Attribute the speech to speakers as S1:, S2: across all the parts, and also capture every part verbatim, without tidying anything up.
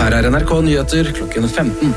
S1: Her er N R K Nyheter klokken femten.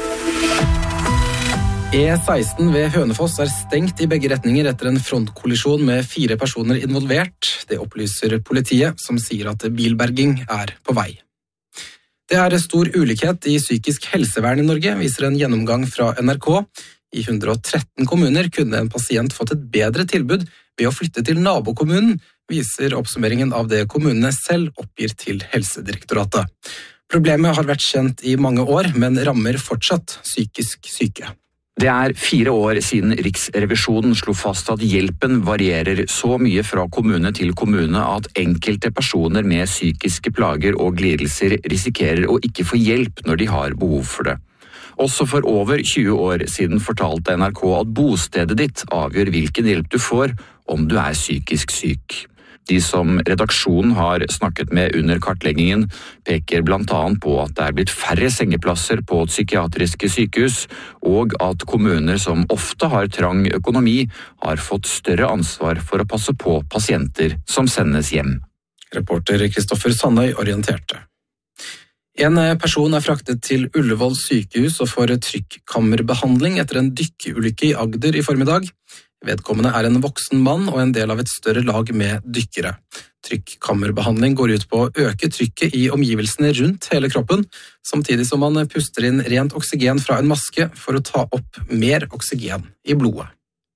S1: E seksten ved Hønefoss er stengt i begge retninger etter en frontkollisjon med fire personer involvert. Det opplyser politiet, som sier at bilberging er på vei. Det er stor ulikhet i psykisk helsevern i Norge, viser en gjennomgang fra N R K. I one hundred thirteen kommuner kunne en pasient fått et bedre tilbud ved å flytte til nabokommunen, viser oppsummeringen av det kommunene selv oppgir til Helsedirektoratet. Problemet har vært kjent i mange år, men rammer fortsatt psykisk syke.
S2: Det er fire år siden Riksrevisjonen slo fast at hjelpen varierer så mye fra kommune til kommune at enkelte personer med psykiske plager og lidelser risikerer å ikke få hjelp når de har behov for det. Også for over tjue år siden fortalte N R K at bostedet ditt avgjør hvilken hjelp du får om du er psykisk syk. De som redaksjonen har snakket med under kartleggingen peker blant annet på at det er blitt færre sengeplasser på psykiatriske sykehus, og at kommuner som ofte har trang økonomi har fått større ansvar for å passe på pasienter som sendes hjem.
S1: Reporter Kristoffer Sandøy orienterte. En person er fraktet til Ullevål sykehus og får trykkammerbehandling etter en dykkeulykke i Agder i formiddag. Vedkommende er en voksen mann og en del av et større lag med dykkere. Trykkammerbehandling går ut på å øke trykket i omgivelsene rundt hele kroppen, samtidig som man puster inn rent oksygen fra en maske for å ta opp mer oksygen i blodet.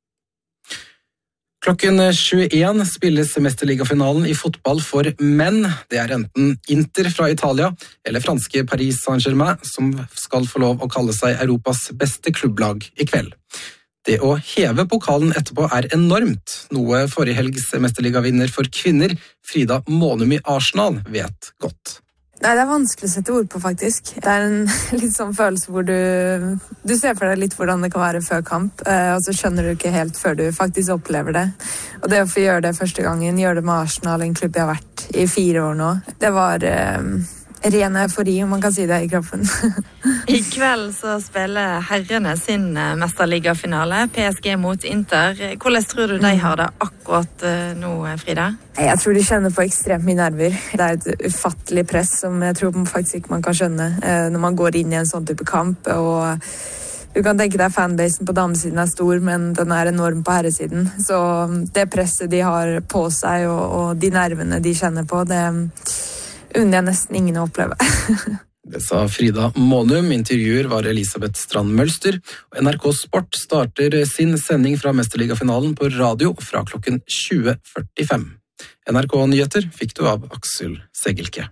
S1: Klokken tjueen spilles mesterligafinalen i fotball for menn. Det er enten Inter fra Italia eller franske Paris Saint-Germain som skal få lov å kalle seg Europas beste klubblag i kveld. Det å heve pokalen etterpå er enormt, noe forrige helgs mesterligavinner for kvinner, Frida Månum i Arsenal, vet godt.
S3: Nei, det er vanskelig å sette ord på, faktisk. Det er en litt sånn følelse hvor du, du ser for deg litt hvordan det kan være før kamp, og så skjønner du ikke helt før du faktisk opplever det. Og det å få gjøre det første gangen, gjøre det med Arsenal, en klubb jeg har vært i fire år nå, det var eh, ren eufori, om man kan si det, i kroppen.
S4: I kveld så spiller herrene sin mesterligafinale, P S G mot Inter. Hvordan tror du de har det akkurat nå, Frida?
S3: Jeg tror de kjenner på ekstremt mye nerver. Det er et ufattelig press som jeg tror faktisk ikke man kan skjønne når man går inn i en sånn type kamp. Og du kan tenke deg fanbasen på damesiden er stor, men den er enorm på herresiden. Så det presset de har på seg og, og de nervene de kjenner på, det unner jeg nesten ingen å oppleve.
S1: Det sa Frida Månum. Intervjuer var Elisabeth Strand Mølster. N R K Sport starter sin sending fra mesterligafinalen på radio fra klokken tjue førtifem. N R K Nyheter fikk du av Aksel Segelke.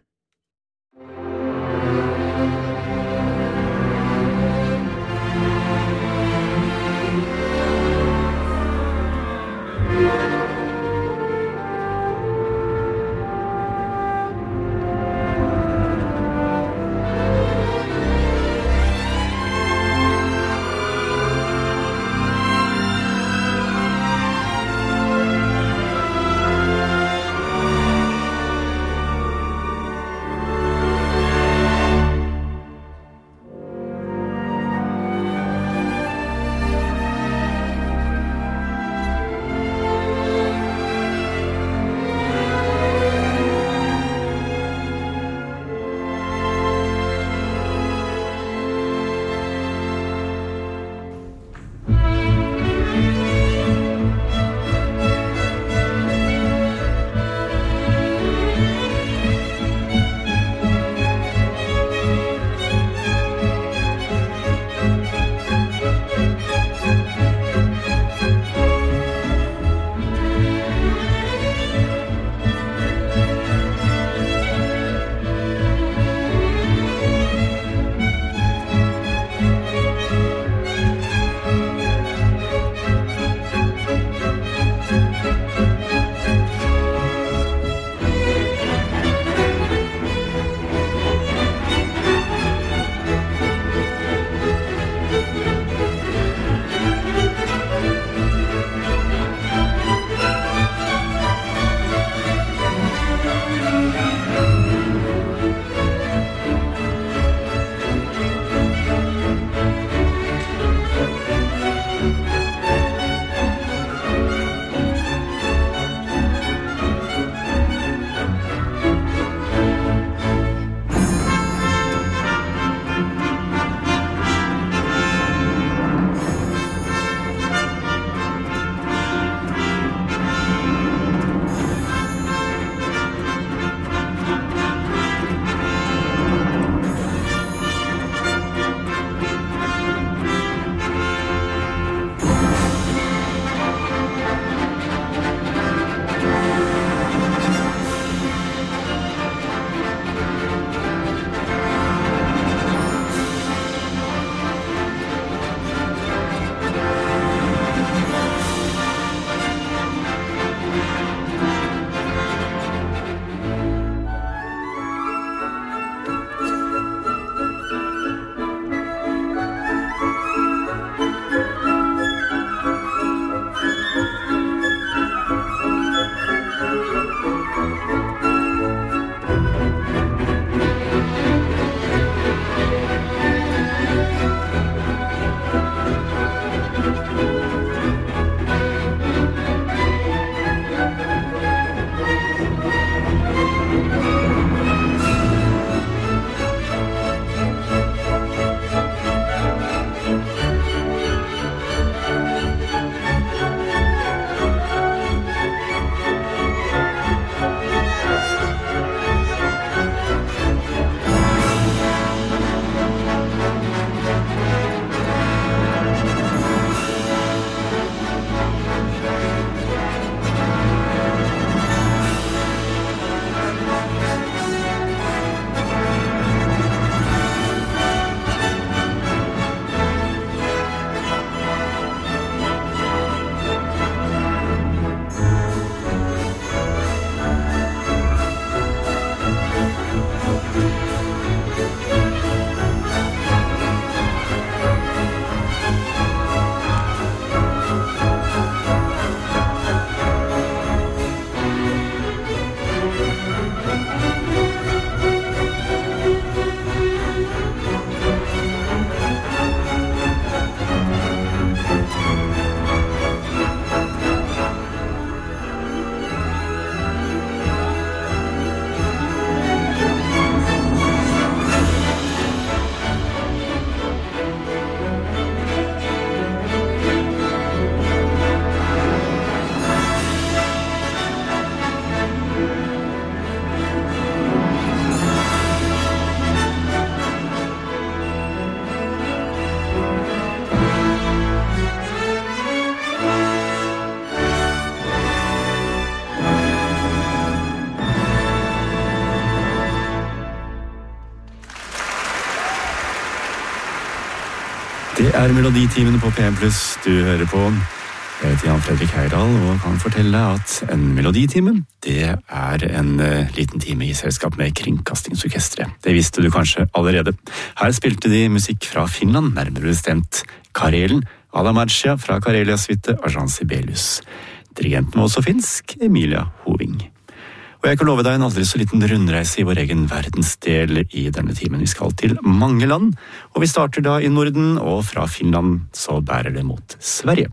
S5: er Meloditimen på P en pluss du hører på. Jeg heter Jan Fredrik Heidal og kan fortelle deg at en meloditime, det er en uh, liten time i selskap med Kringkastingsorkestret. Det visste du kanskje allerede. Her spilte de musikk fra Finland, nærmere bestemt Karelen, Adamarcia fra Karelia Suite, Agent Sibelius. Dirigenten var også finsk, Emilia Hoving. Og jeg kan love deg en aldri så liten rundreise i vår egen verdensdel i denne timen. Vi skal til mange land, og vi starter da i Norden, og fra Finland så bærer det mot Sverige.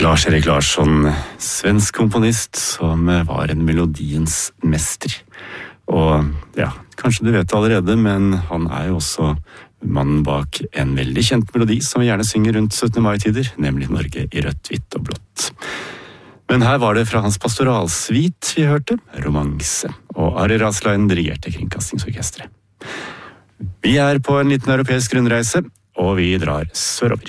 S5: Lars-Erik Larsson, svensk komponist som var en melodiens mester. Og ja, kanskje du vet det allerede, men han er jo også mannen bak en veldig kjent melodi som vi gjerne synger rundt syttende mai-tider, nemlig Norge i rødt, hvitt og blått. Men her var det fra hans pastoralsvit vi hørte, Romanse, og Ari Raslein dirigerte Kringkastingsorkestret. Vi er på en liten europeisk rundreise, og vi drar sørover.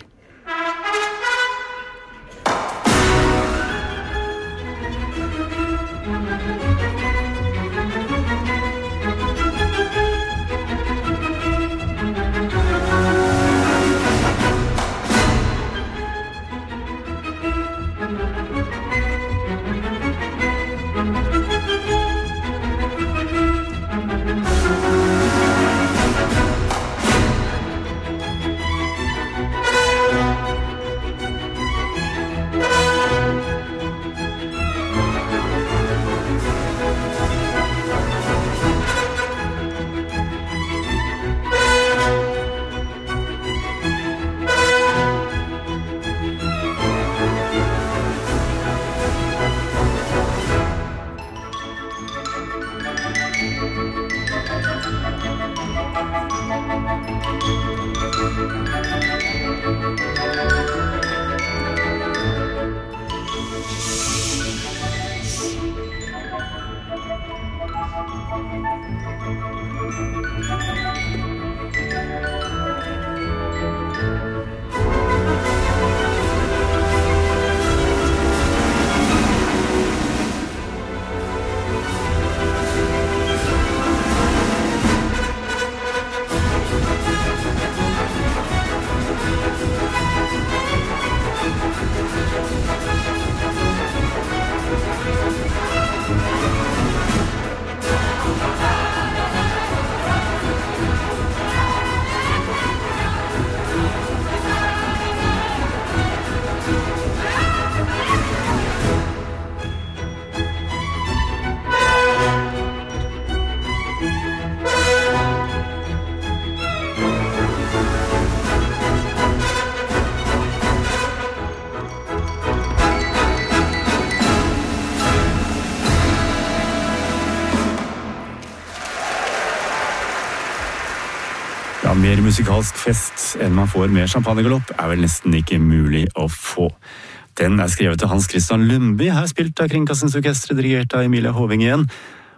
S5: Mer musikalsk fest enn man får med champagnegalopp er vel nesten ikke mulig å få. Den er skrevet til Hans Christian Lundby, her spilt av Kringkastingsorkestret, dirigert av Emilia Hoving igjen.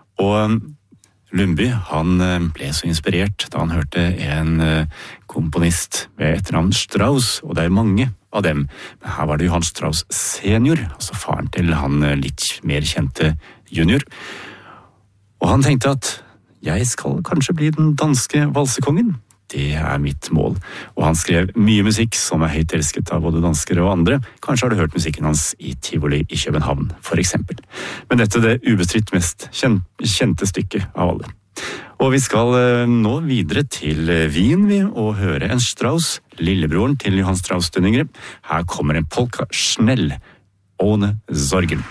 S5: Og Lundby, han ble så inspirert da han hørte en komponist ved etternavn Strauss, og det er mange av dem. Men her var det Johann Strauss senior, altså faren til han litt mer kjente junior. Og han tenkte at jeg skal kanskje bli den danske valsekongen. Det er mitt mål. Og han skrev mye musikk som er høyt elsket av både danskere og andre. Kanskje har du hørt musikken hans i Tivoli i København, for eksempel. Men dette er det ubestridt mest kjente stykket av alle. Og vi skal nå videre til Wien og høre en Strauss, lillebroren til Johann Strauss den yngre. Her kommer en polka Schnell, ohne Sorgen.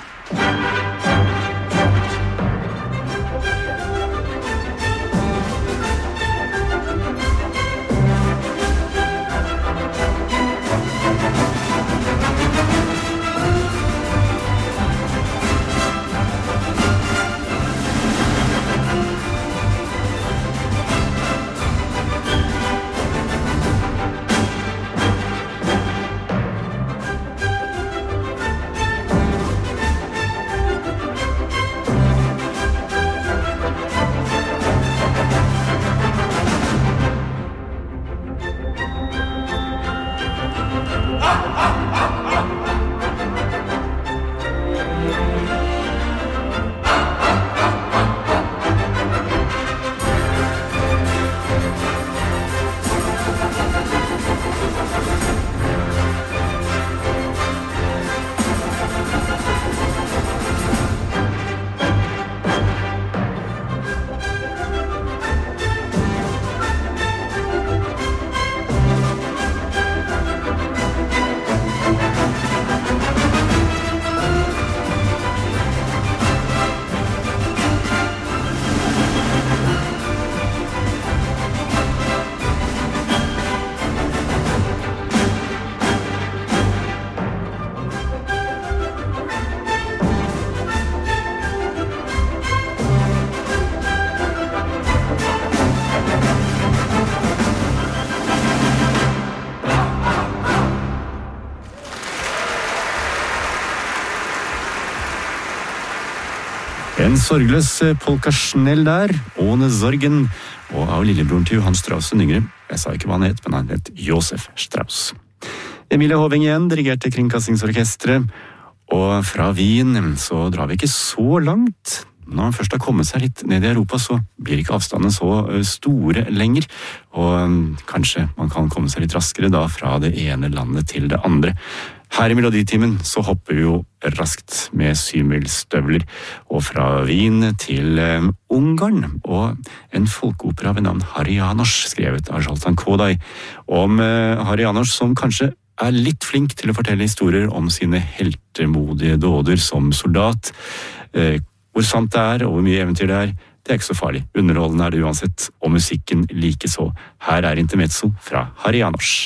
S5: En sorgløs polka-snell der, Åne Zorgen, og av lillebroren til Johan Strauss den yngre. Jeg sa ikke hva han het, men han het Josef Strauss. Emilie Hoving igjen dirigerte Kringkastingsorkestret, og fra Wien så drar vi ikke så langt. Når man først har kommet seg litt ned i Europa, så blir ikke avstanden så store lenger, og kanskje man kan komme seg litt raskere da fra det ene landet til det andre. Her i Meloditimen så hopper vi jo raskt med syvmilsstøvler, og fra Wien til um, Ungarn, og en folkeopera ved navn Harry János, skrevet av Zoltán Kodály, om uh, Harry János som kanskje er litt flink til å fortelle historier om sine heltemodige dåder som soldat. Uh, hvor sant det er, og hvor mye eventyr det er, det er ikke så farlig. Underholdende er det uansett, og musikken like så. Her er Intermezzo fra Harry János.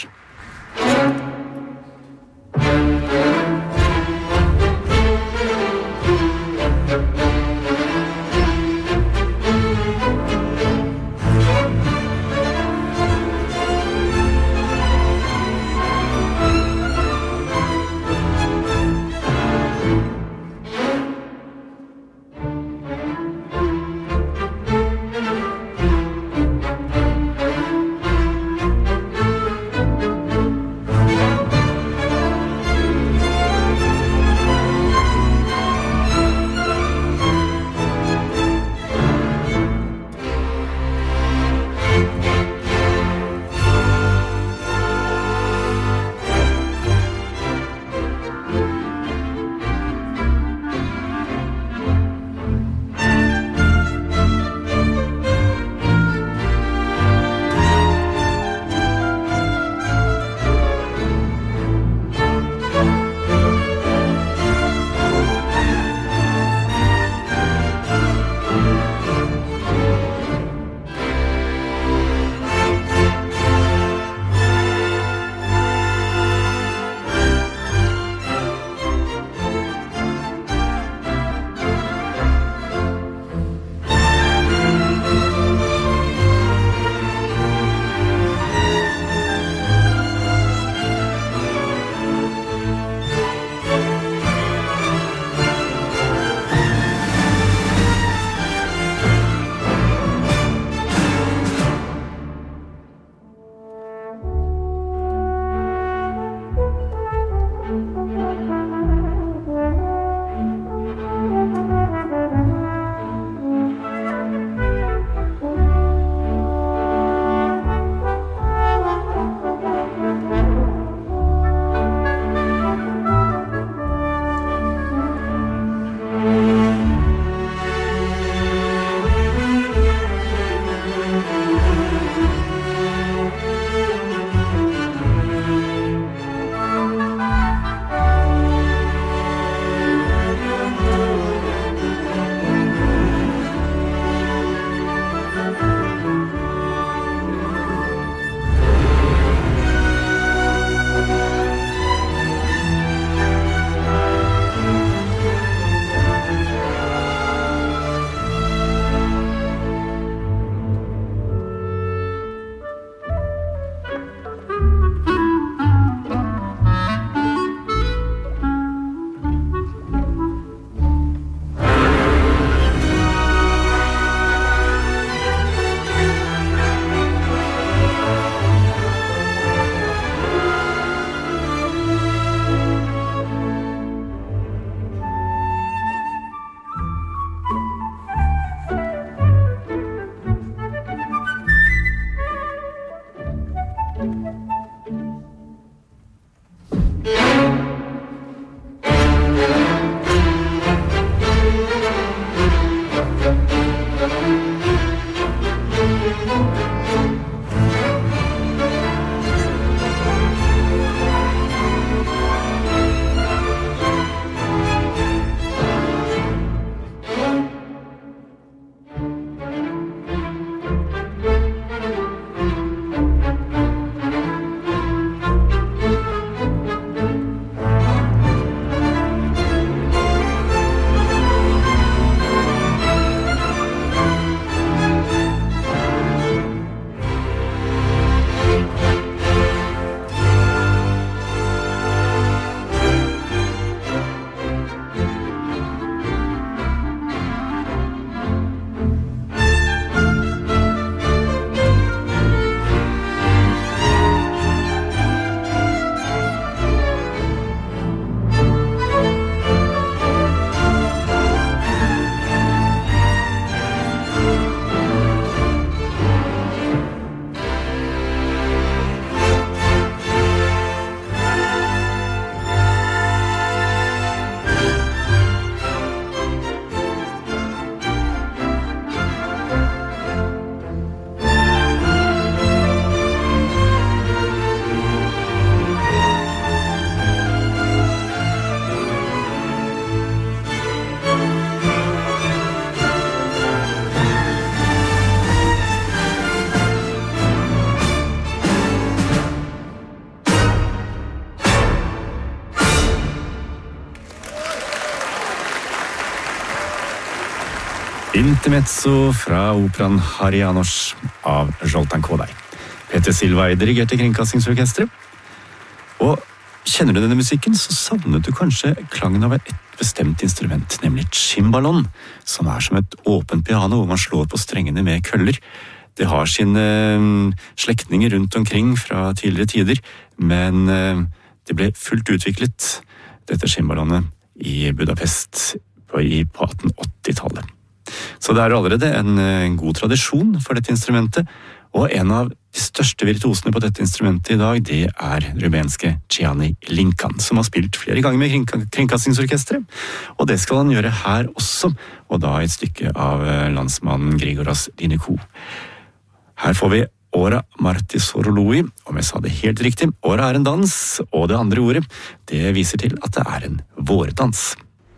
S5: Intermezzo fra operaen Harianos av Zoltán Kodály. Peter Silva dirigerte Kringkastingsorkestret. Og kjenner du denne musikken, så savnet du kanskje klangen av et bestemt instrument, nemlig cimbalon, som er som et åpent piano hvor man slår på strengene med køller. Det har sine uh, slektninger rundt omkring fra tidligere tider, men uh, det ble fullt utviklet, dette cimbalonet, i Budapest på, i, på atten åtti-tallet. Så det er allerede en, en god tradisjon for dette instrumentet, og en av de største virtuosene på dette instrumentet i dag, det er rumenske Gianni Linkan, som har spilt flere ganger med kring, Kringkastingsorkestret, og det skal han gjøre her også, og da et stykke av landsmannen Grigoras Dinikou. Her får vi Ora Martisorului, om jeg sa det helt riktig. Ora er en dans, og det andre ordet, det viser til at det er en vårdans.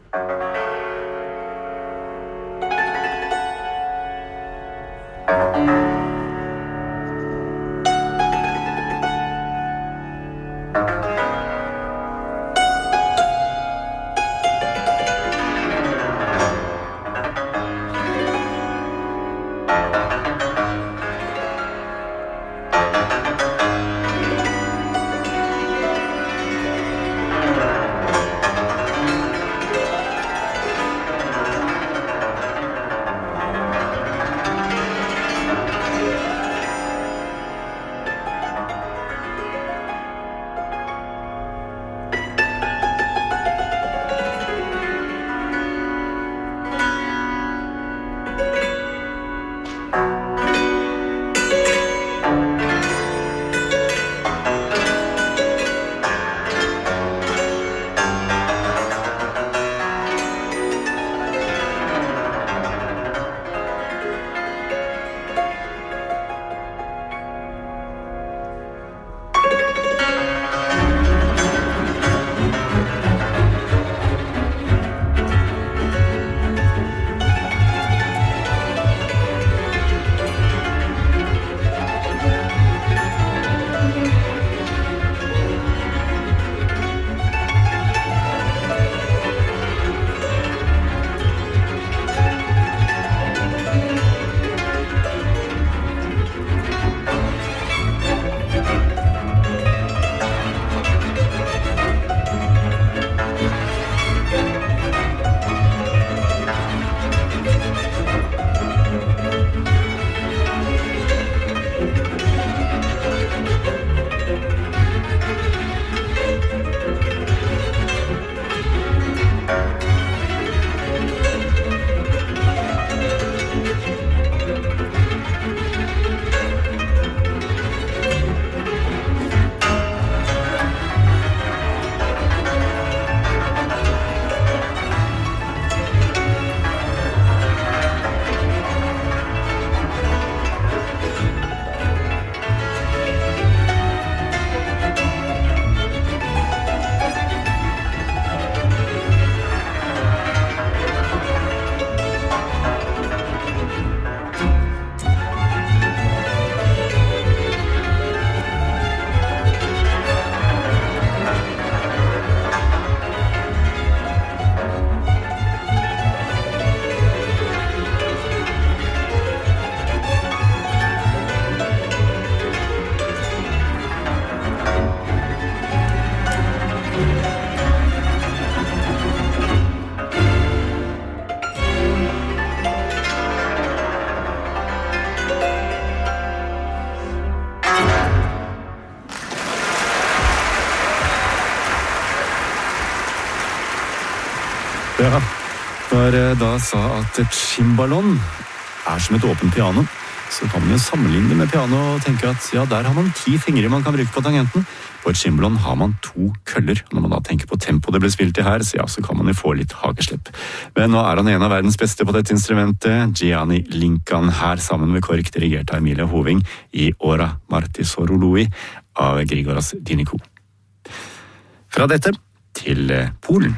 S5: Ja, når jeg da sa at et cimbalon er som et åpent piano, så kan man jo sammenligne det med piano og tenke at ja, der har man ti fingre man kan bruke på tangenten. På et cimbalon har man to køller. Når man da tenker på tempo det ble spilt i her, så ja, så kan man jo få litt hageslepp. Men nå er han en av verdens beste på dette instrumentet, Gianni Linkan, her sammen med kork dirigert av Emilia Hoving i Ora Martisorului av Grigoras Dinikou. Fra dette til Polen.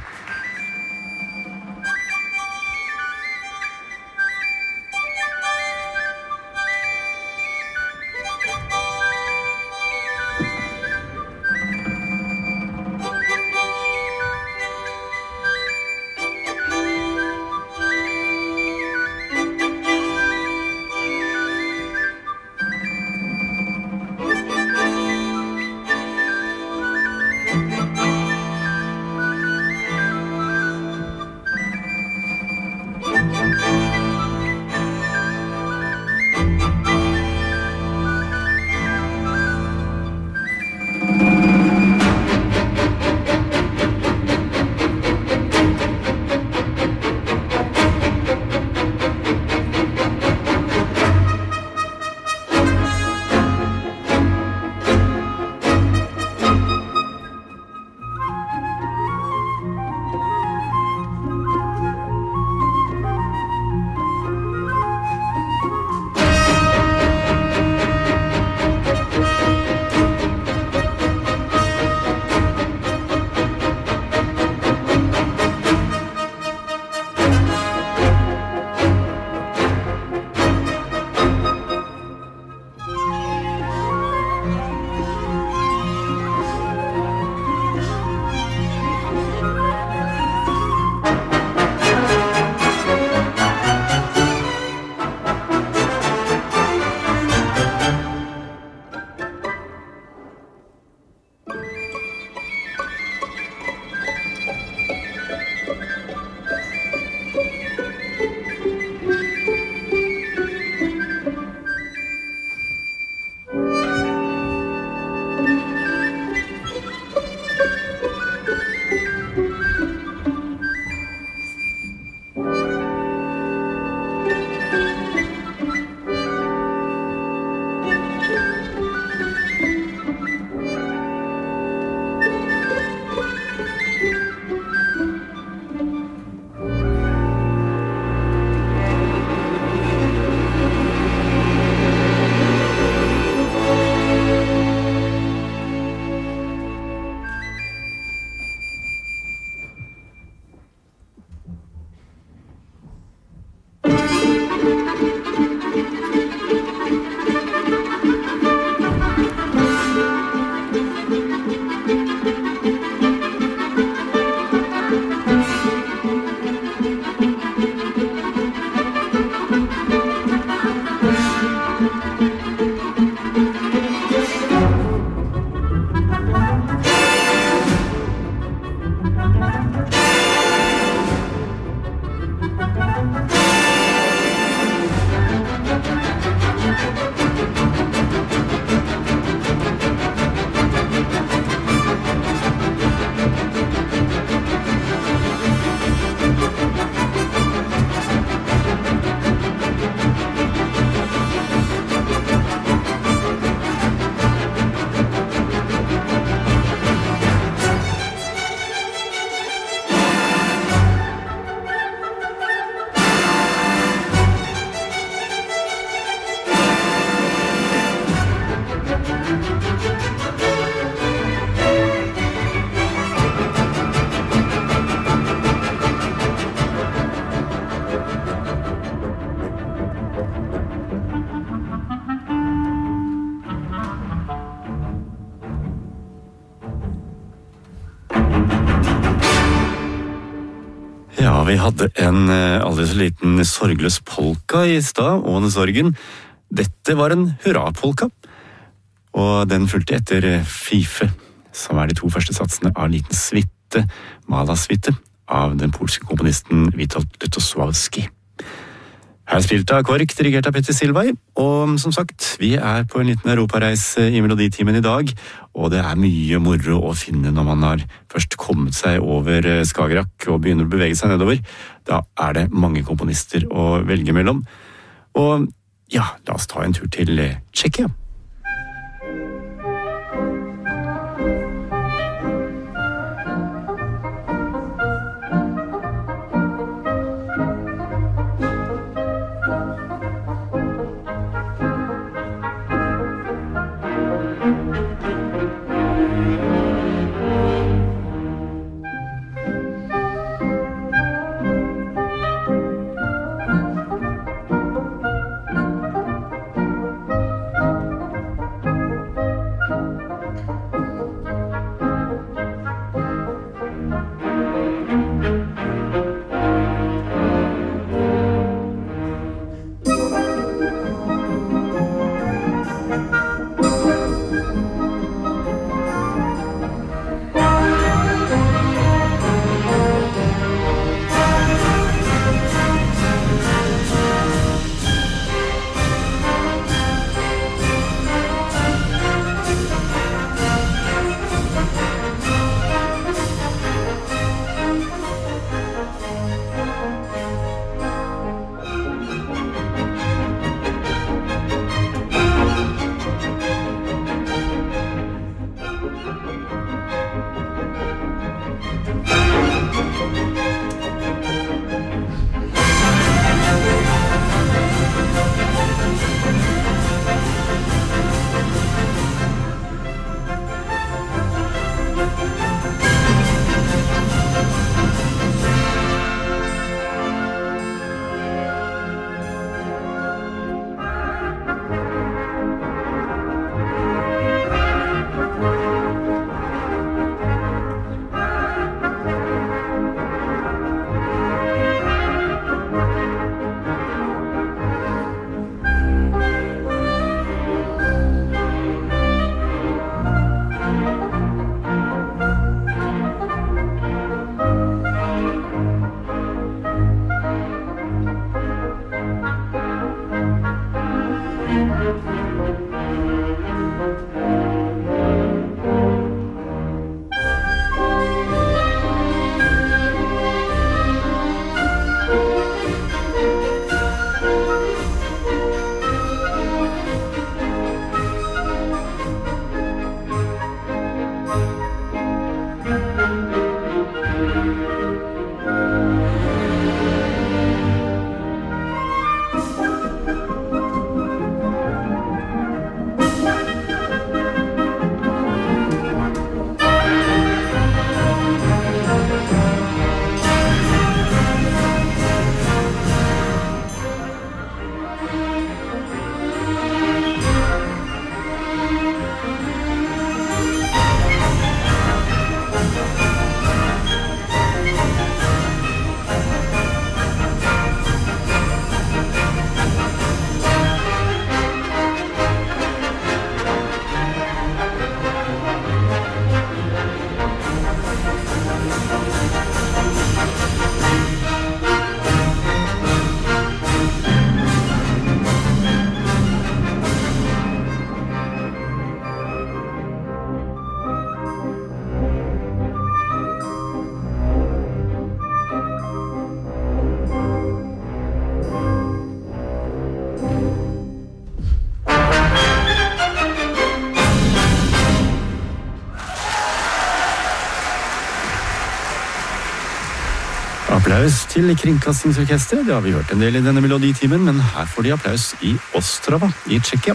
S5: vi hadde en aldri så liten sorgløs polka i stad, Åne Sorgen. Dette var en hurrapolka, og den fulgte etter Fife, som er de to første satsene av Liten Suite, Mala-suite, av den polske komponisten Witold Lutosławski. Her spilt av Kork, dirigert av Petter Silvay, og som sagt, vi er på en liten europareise i Meloditimen i dag, og det er mye moro å finne når man har først kommet seg over Skagerrak og begynner å bevege seg nedover. Da er det mange komponister å velge mellom. Og ja, la oss ta en tur til Tsjekkia. Applaus til Kringkastingsorkestret. Det har vi hørt en del i denne meloditimen, men her får de applaus i Ostrava i Tsjekkia.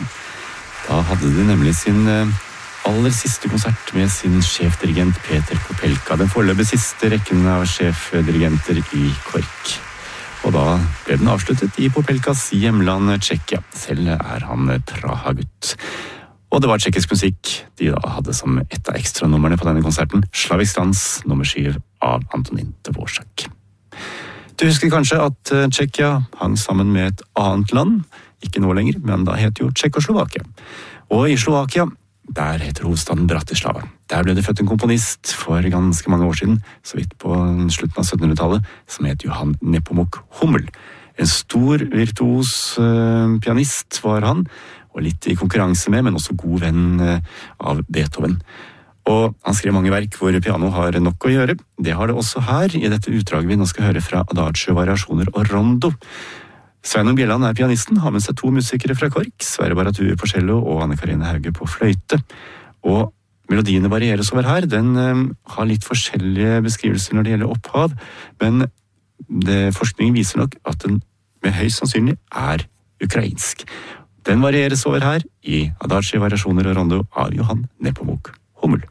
S5: Da hadde de nemlig sin aller siste konsert med sin sjefdirigent Peter Popelka, den foreløpig siste rekken av sjefdirigenter i Kork. Og da ble den avsluttet i Popelkas hjemland Tsjekkia. Selv er han Praha-gutt. Og det var tsjekkisk musikk de da hadde som et av ekstranummerne på denne konserten, Slavisk dans nummer syv av Antonín Dvořák. Du husker kanskje at Tsjekkia hang sammen med et annet land, ikke nå lenger, men da heter jo Tsjekkoslovakia. Og i Slovakia, der heter hovedstaden Bratislava. Der ble det født en komponist for ganske mange år siden, så vidt på slutten av syttenhundretallet, som het Johann Nepomuk Hummel. En stor virtuos eh, pianist var han, og litt i konkurranse med, men også god venn eh, av Beethoven. Og han skrev mange verk hvor piano har nok å gjøre. Det har det også her, i dette utdraget vi nå skal høre fra Adagio, variasjoner og rondo. Sveinung Bjelland er pianisten, har med seg to musikere fra KORK, Sverre Baratuer på cello og Anne Karine Hauge på fløyte. Og melodiene varieres over her, den eh, har litt forskjellige beskrivelser når det gjelder opphav, men det, forskningen viser nok at den med høyst sannsynlig er ukrainsk. Den varieres over her i Adagio, variasjoner og rondo av Johann Nepomuk Hummel.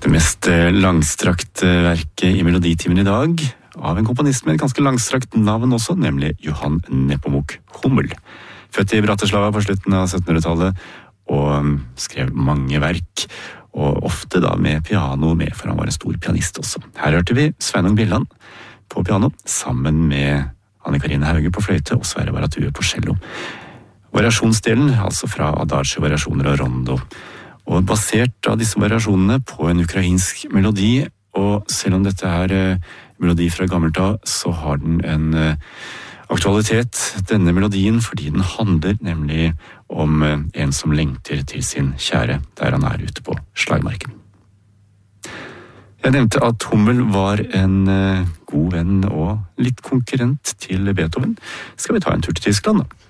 S5: Det mest langstrakte verket i Meloditimen i dag, av en komponist med et ganske langstrakt navn også, nemlig Johann Nepomuk Hummel. Født i Bratislava på slutten av syttenhundretallet, og skrev mange verk, og ofte da med piano med, for han var en stor pianist også. Her hørte vi Sveinung Bjelland på piano, sammen med Anne-Karine Hauge på fløyte og Sverre Baratue på cello. Variasjonsdelen, altså fra adagio, variasjoner og rondo, og basert av disse variasjonene på en ukrainsk melodi, og selv om dette er eh, melodi fra gammelt av, så har den en eh, aktualitet, denne melodien, fordi den handler nemlig om eh, en som lengter til sin kjære, der han er ute på slagmarken. Jeg nevnte at Hummel var en eh, god venn og litt konkurrent til Beethoven. Skal vi ta en tur til Tyskland da?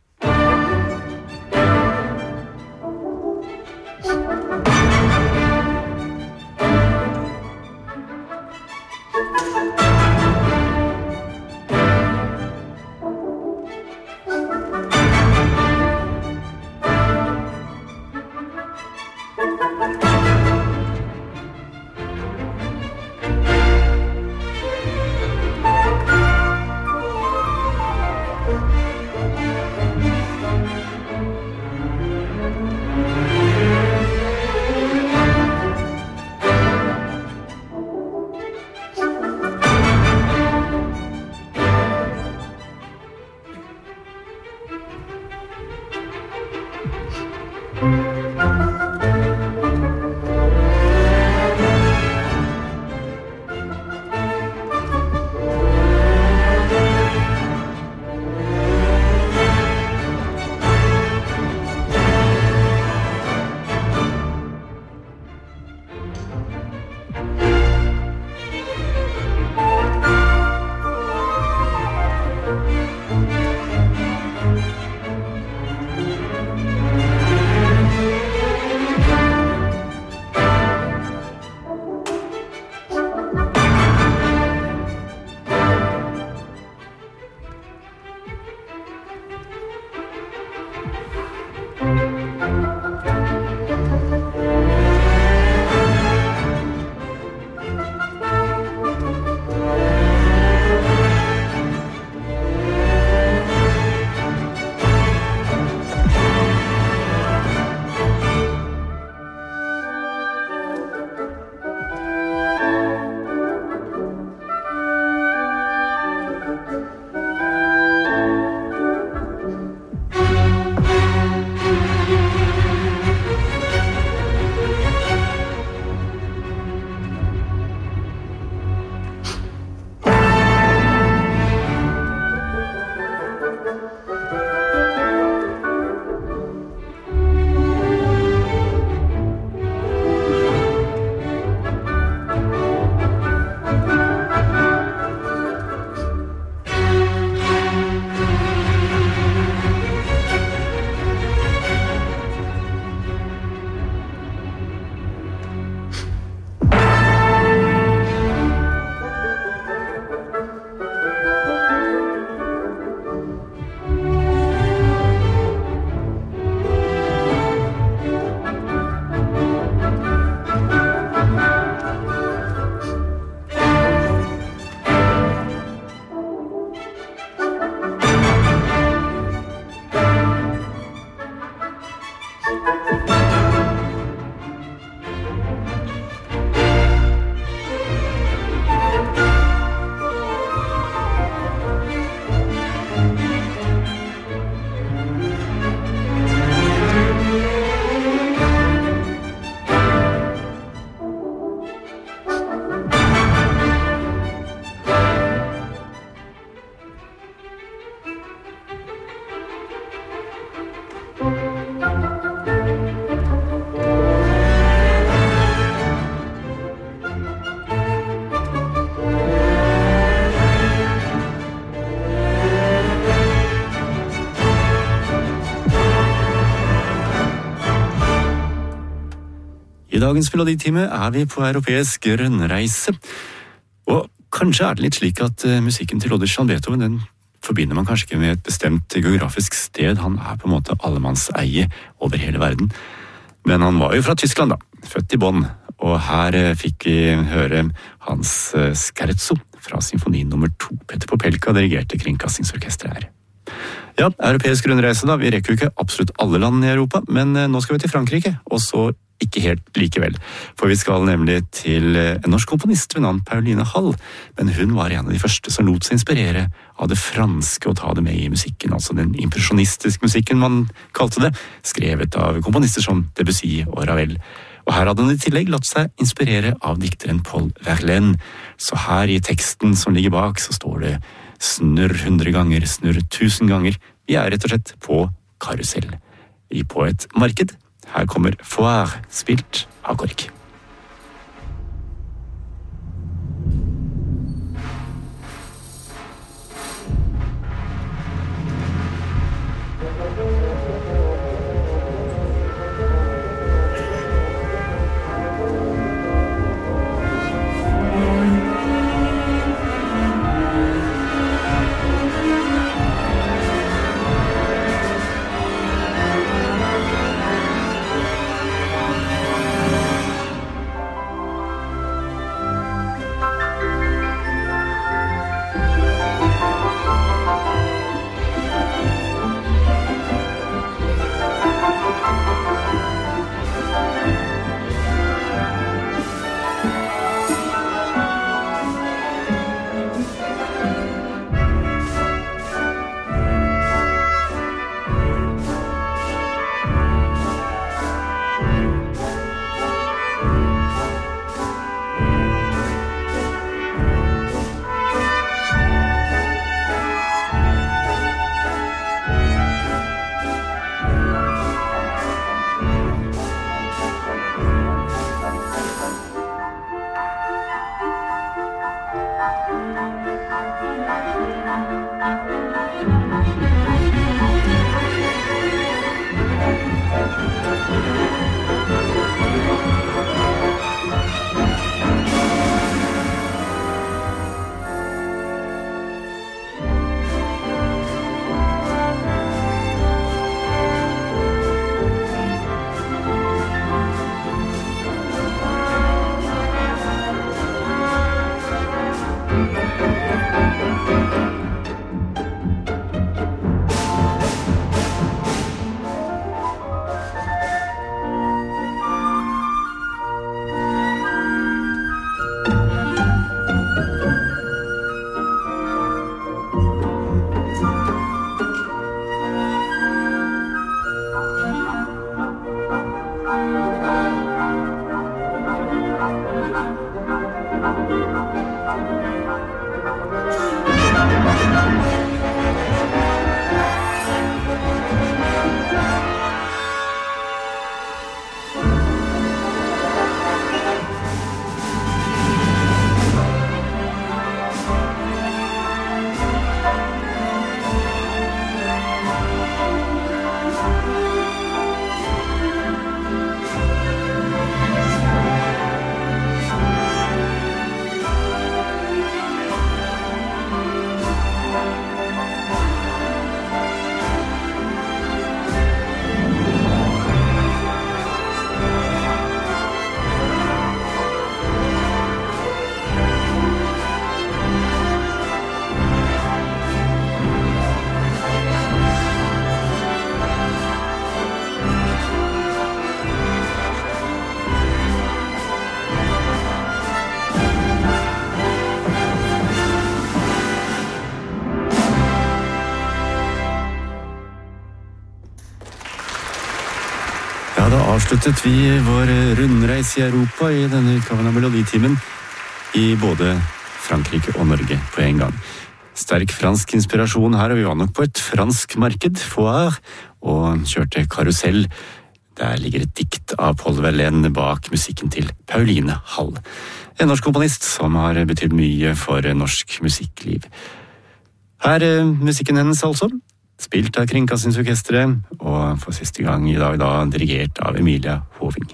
S5: I dagens meloditime er vi på europeisk rundreise. Og kanskje er det litt slik at uh, musikken til Ludwig van Beethoven, den forbinder man kanskje ikke med et bestemt geografisk sted. Han er på en måte allemannseie over hele verden. Men han var jo fra Tyskland da, født i Bonn, og her fikk vi høre hans scherzo fra symfoni nummer to. Peter Popelka dirigerte Kringkastingsorkestret her. Ja, europeisk rundreise da, vi rekker jo ikke absolutt alle land i Europa, men nå skal vi til Frankrike, og så ikke helt likevel. For vi skal nemlig til en norsk komponist ved navn Pauline Hall, men hun var en av de første som lot seg inspirere av det franske og ta det med i musikken, altså den impresjonistiske musikken man kalte det, skrevet av komponister som Debussy og Ravel. Og her hadde hun i tillegg latt seg inspirere av dikteren Paul Verlaine. Så her i teksten som ligger bak, så står det snurr hundre ganger, snurr tusen ganger. Vi er rett og slett på karusell. I på et marked. Her kommer Foire, spilt av Gork. Da avsluttet vi vår rundreis i Europa i denne utgaven av Meloditimen i både Frankrike og Norge på en gang. Sterk fransk inspirasjon her, og vi var nok på et fransk marked, Foire, og kjørte karusell. Der ligger et dikt av Paul Verlaine bak musikken til Pauline Hall. En norsk komponist som har betydd mye for norsk musikkliv. Her er musikken hennes altså. Spilt av Kringkastingsorkestret, og for siste gang i dag da dirigert av Emilia Hoving.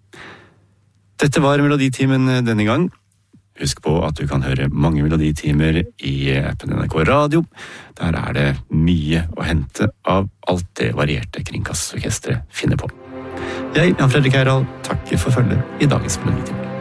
S5: Dette var Meloditimen denne gang. Husk på at du kan høre mange meloditimer i appen N R K Radio. Der er det mye å hente av alt det varierte Kringkastingsorkestret finner på. Jeg, Jan Fredrik Heidal, takker for følget i dagens Meloditimer.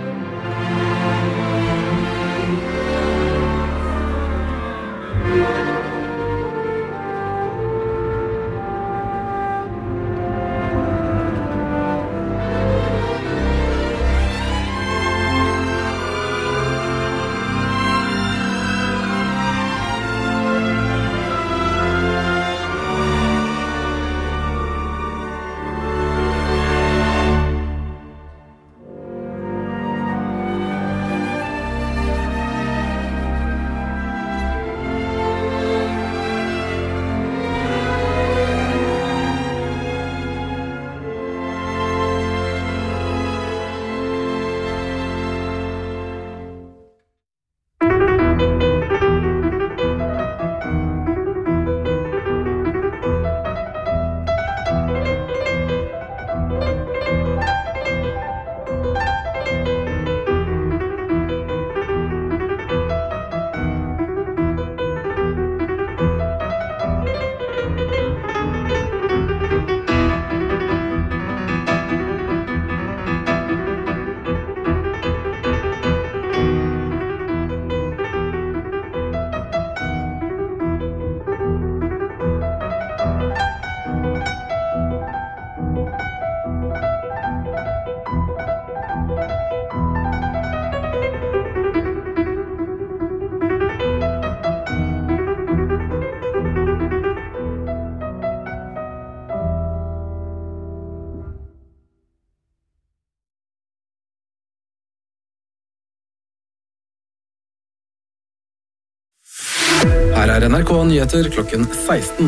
S1: Her er N R K Nyheter klokken seksten.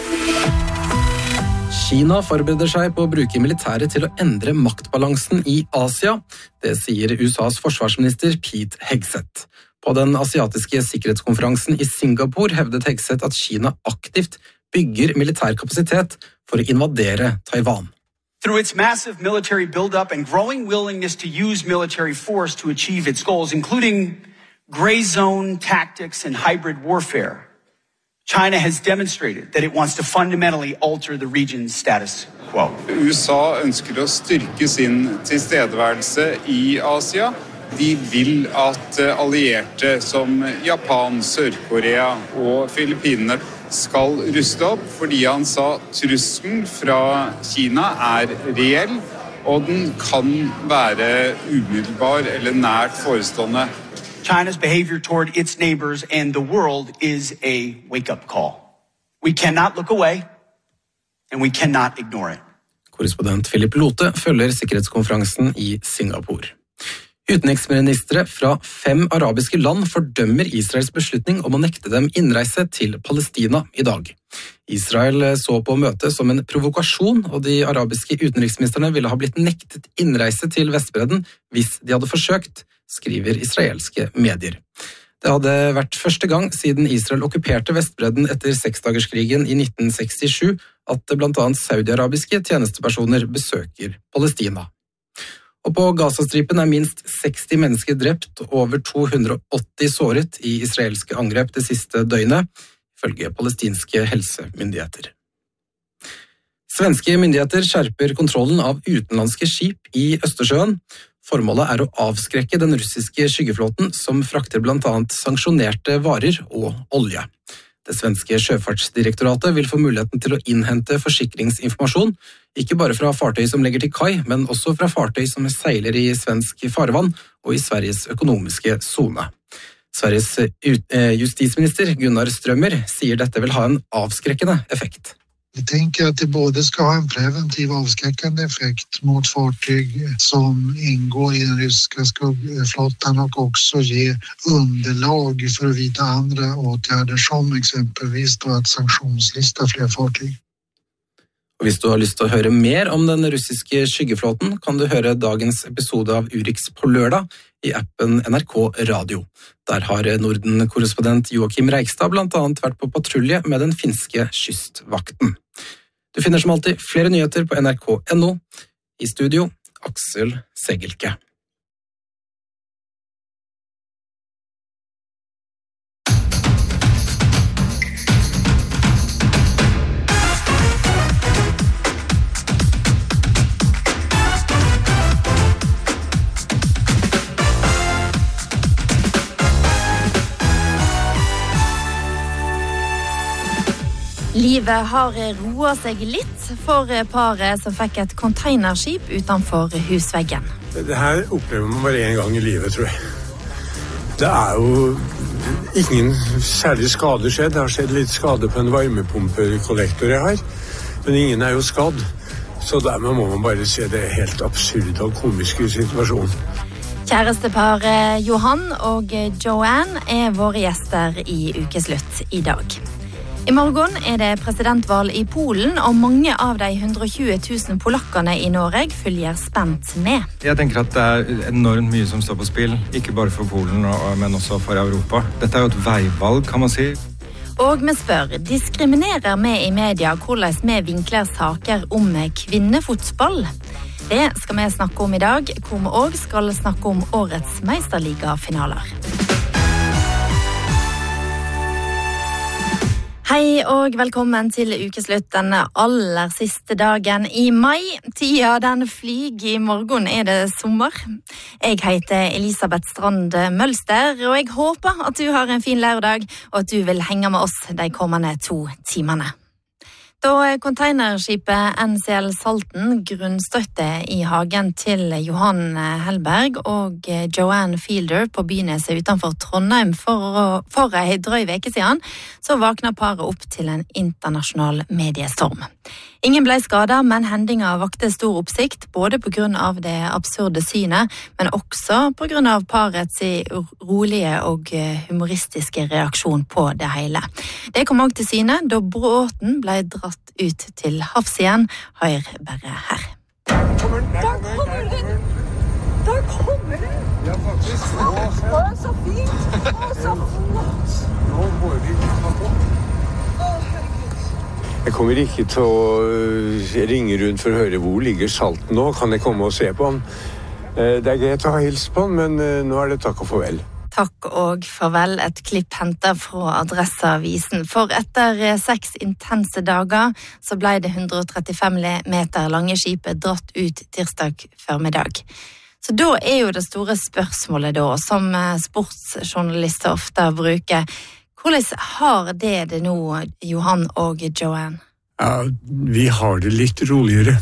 S1: Kina forbereder seg på å bruke militæret til å endre maktbalansen i Asia. Det sier U S A's forsvarsminister Pete Hegseth. På den asiatiske sikkerhetskonferansen i Singapore hevdet Hegseth at Kina aktivt bygger militær kapasitet for å invadere Taiwan.
S6: Through its massive military buildup and growing willingness to use military force to achieve its goals, including gray zone tactics and hybrid warfare, China has demonstrated that it wants to fundamentally alter the region's status quo.
S7: U S A ønsker å styrke sin tilstedeværelse i Asia. De vil at allierte som Japan, Sør-Korea og Filippinene skal ruste opp, fordi han sa trusselen fra Kina er reell, og den kan være umiddelbar eller nært forestående.
S6: China's behavior toward its neighbors and the world is a wake-up call. We cannot look away, and we cannot ignore it.
S1: Korrespondent Philip Lote følger sikkerhetskonferansen i Singapore. Utenriksministre fra fem arabiske land fordømmer Israels beslutning om å nekte dem innreise til Palestina i dag. Israel så på møtet som en provokasjon, og de arabiske utenriksministerne ville ha blitt nektet innreise til Vestbredden hvis de hadde forsøkt, skriver israelske medier. Det hadde vært første gang siden Israel okkuperte Vestbredden etter seksdagerskrigen i nitten sekstisju at blant annet saudi-arabiske tjenestepersoner besøker Palestina. Og på Gazastripen er minst seksti mennesker drept og over to hundre og åtti såret i israelske angrep det siste døgnet, ifølge palestinske helsemyndigheter. Svenske myndigheter skjerper kontrollen av utenlandske skip i Østersjøen. Formålet er å avskrekke den russiske skyggeflåten som frakter blant annet sanksjonerte varer og olje. Det svenske sjøfartsdirektoratet vil få muligheten til å innhente forsikringsinformasjon, ikke bare fra fartøy som legger til kai, men også fra fartøy som seiler i svensk farvann og i Sveriges økonomiske zone. Sveriges justisminister Gunnar Strömmer sier dette vil ha en avskrekkende effekt.
S8: Vi tänker att det både ska ha en preventiv avskräckande effekt mot fartyg som ingår i den ryska skuggflottan och också ge underlag för att vidta andra åtgärder som exempelvis då att sanktionslista fler fartyg.
S1: Og hvis du har lyst til å høre mer om den russiske skyggeflåten, kan du høre dagens episode av Urix på lørdag i appen N R K Radio. Der har Norden-korrespondent Joakim Reigstad blant annet vært på patrulje med den finske kystvakten. Du finner som alltid flere nyheter på N R K punktum N O. I studio, Aksel Segelke.
S4: Livet har roet seg litt for paret som fikk et containerskip utenfor husveggen.
S9: Det her opplever man bare en gang i livet, tror jeg. Det er jo ingen særlig skade skjedd. Det har skjedd litt skade på en varmepumpekollektor jeg har, men ingen er jo skadd. Så dermed må man bare se det helt absurd og komiske situasjonen.
S4: Kjæresteparet Johan og Joanne er våre gjester i Ukeslutt i dag. I morgen er det presidentvalg i Polen, og mange av de hundre og tjue tusen polakkene i Norge følger spent med.
S10: Jeg tenker at det er enormt mye som står på spill, ikke bare for Polen, men også for Europa. Dette er jo et veivalg, kan man si.
S4: Og vi spør, diskriminerer vi i media hvordan vi vinkler saker om kvinnefotball? Det skal vi snakke om i dag, hvor vi også skal snakke om årets meisterligafinaler. Hei og velkommen til Ukeslutt, den aller siste dagen i mai. Tida den flyger, i morgen er det sommer. Jeg heter Elisabeth Strand Mølster, og jeg håper at du har en fin lørdag, og at du vil henge med oss de kommende to timene. Da containerskipet N C L Salten grunnstøtte i hagen til Johan Hellberg og Joanne Fielder på Byneset utenfor Trondheim for, for en drøy veke siden, så vakna paret opp til en internasjonal mediestorm. Ingen ble skadet, men hendinga vakte stor oppsikt, både på grunn av det absurde synet, men også på grunn av parets rolige og humoristiske reaksjon på det hele. Det kom også til syne da båten ble dratt ut til havs igjen. Hør bare her.
S9: Der kommer den! Der kommer den! Ja, faktisk. Å, så fint! Å, så flott! Nå må vi ta på. Jeg kommer ikke til å ringe rundt for å høre hvor ligger Salten nå. Kan jeg komme og se på han? Det er greit å ha hils på han, men nå er det takk og farvel.
S4: Takk og farvel, et klipp hentet fra Adresseavisen. For etter seks intense dager så ble det hundre og trettifem meter lange skipet dratt ut tirsdag formiddag. Så da er jo det store spørsmålet da, som sportsjournalister ofte bruker. Hvordan har det det nå, Johan og Joanne?
S9: Ja, vi har det litt roligere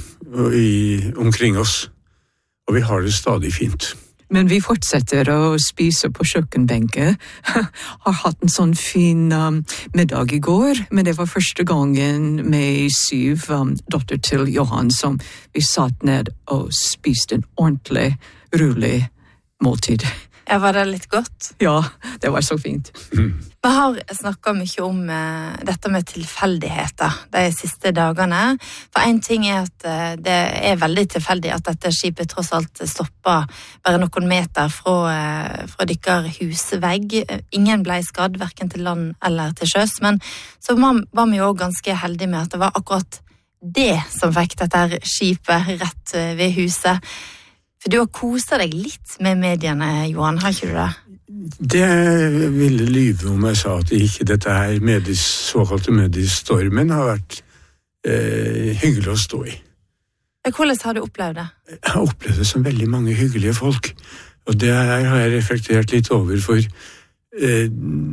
S9: i, omkring oss, og vi har det stadig fint.
S11: Men vi fortsetter å spise på kjøkkenbenken. Har hatt en sånn fin um, middag i går, men det var første gangen med syv um, dotter til Johan som vi satt ned og spiste en ordentlig, rolig måltid.
S4: Ja, var det litt godt?
S11: Ja, det var så fint.
S9: Mm.
S4: Vi har snakket mye om uh, dette med tilfeldigheter de siste dagene. For en ting er at uh, det er veldig tilfeldig at dette skipet tross alt stopper bare noen meter fra, uh, fra dykker husvegg. Ingen ble skadd, hverken til land eller til sjøs, men så var, var vi jo ganske heldige med at det var akkurat det som fikk dette skipet rett uh, ved huset. For du har koset deg litt med mediene, Johan, har ikke du det?
S9: Det ville lyve om jeg sa at ikke dette her medis, såkalte mediestormen har vært eh, hyggelig å stå i.
S4: Hvordan har du opplevd det?
S9: Jeg har opplevd det som veldig mange hyggelige folk, og det har jeg reflektert litt over, for eh,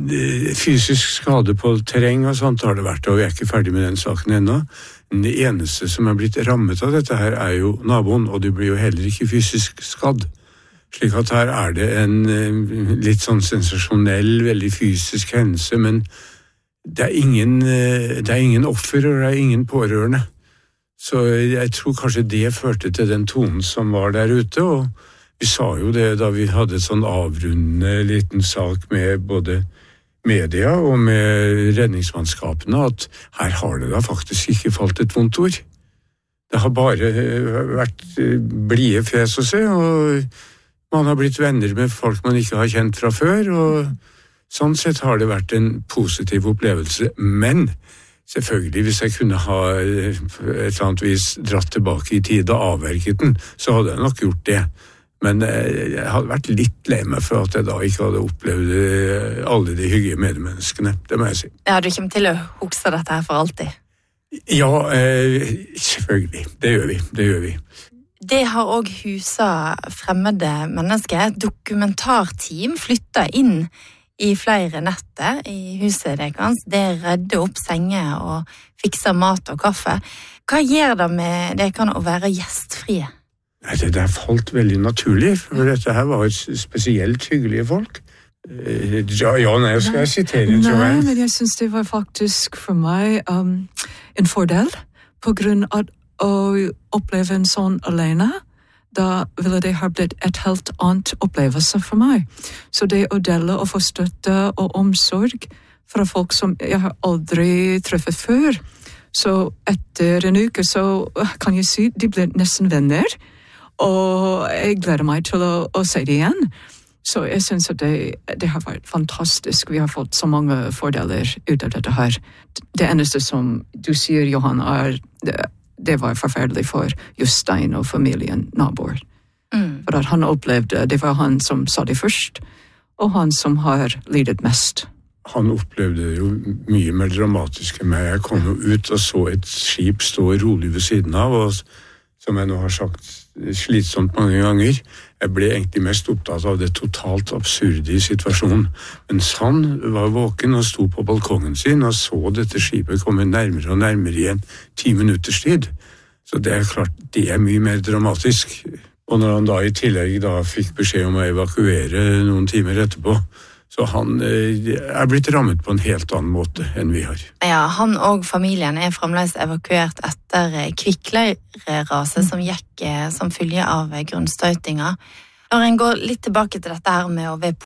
S9: fysisk skade på terreng og sånt har det vært, og vi er ikke ferdig med den saken ennå. Det eneste som er blitt rammet av dette her er jo naboen, og du blir jo heller ikke fysisk skadd. Slik at her er det en litt sånn sensasjonell, veldig fysisk hendelse, men det er ingen, det er ingen offer, og det er ingen pårørende. Så jeg tror kanskje det førte til den tonen som var der ute, og vi sa jo det da vi hadde et sånn avrundende liten sak med både media og med redningsmannskapene, at her har det da faktisk ikke falt et vondt ord. Det har bare vært blide fjes å se, og man har blitt venner med folk man ikke har kjent fra før, og sånn sett har det vært en positiv opplevelse. Men selvfølgelig, hvis jeg kunne ha et eller annet vis dratt tilbake i tid og avverket den, så hadde jeg nok gjort det. Men jeg hadde vært litt lei meg for at jeg da ikke hadde opplevd alle de hyggelige medmenneskene, det må jeg si.
S4: Ja, du kommer til å huske dette her for alltid?
S9: Ja, eh, selvfølgelig. Det gjør vi, det gjør vi.
S4: Det har også huset fremmede mennesker. Et dokumentarteam flyttet inn i flere netter i huset deres. Det redder opp senger og fikser mat og kaffe. Hva gjør det med det kan å være gjestfrie?
S9: Nei, det der falt veldig naturlig, for dette her var et spesielt hyggelige folk. Ja, ja nei, skal jeg sitere Joanne?
S11: Nei, men jeg synes det var faktisk for meg um, en fordel, på grunn av å oppleve en sånn alene. Da ville det ha blitt et helt annet opplevelse for meg. Så det å dele og få støtte og omsorg fra folk som jeg har aldri truffet før, så etter en uke så kan jeg si de ble nesten venner, og jeg gleder meg til å, å se det igjen. Så jeg synes at det, det har vært fantastisk. Vi har fått så mange fordeler ut av dette her. Det eneste som du sier, Johan, er det, det var forferdelig for Jostein og familien naboer. Mm. For at han opplevde, det var han som sa det først, og han som har lidet mest.
S9: Han opplevde jo mye mer dramatisk enn meg. Jeg kom jo ut og så et skip stå rolig ved siden av, og som jeg nå har sagt slitsomt mange ganger. Jeg ble egentlig mest opptatt av det totalt absurde i situasjonen. Mens han var våken og sto på balkongen sin og så dette skipet komme nærmere og nærmere i en ti minutters tid. Så det er klart, det er mye mer dramatisk. Og når han da i tillegg da fikk beskjed om å evakuere noen timer etterpå, så han er blitt rammet på en helt annen måte enn vi har.
S4: Ja, han og familien er fremdeles evakuert etter kvikkløyreraset som gikk som følge av grunnstøytinga. Når en går litt tilbake til dette her med å være